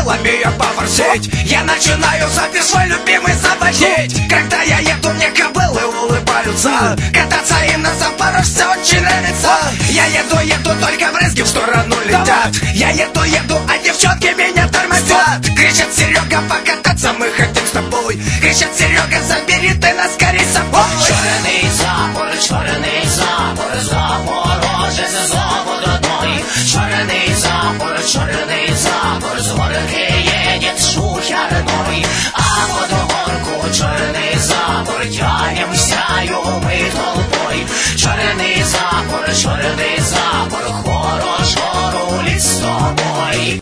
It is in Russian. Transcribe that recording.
стрелами ее поворсить. Я начинаю запись свой любимый заводить. Когда я еду, мне кобылы улыбаются. Кататься им на Запорожце очень нравится. Я еду, только брызги в сторону летят. Я еду, а девчонки меня тормозят. Кричат: Серега, покататься мы хотим с тобой. Кричат: Серега, забери ты нас скорей с собой.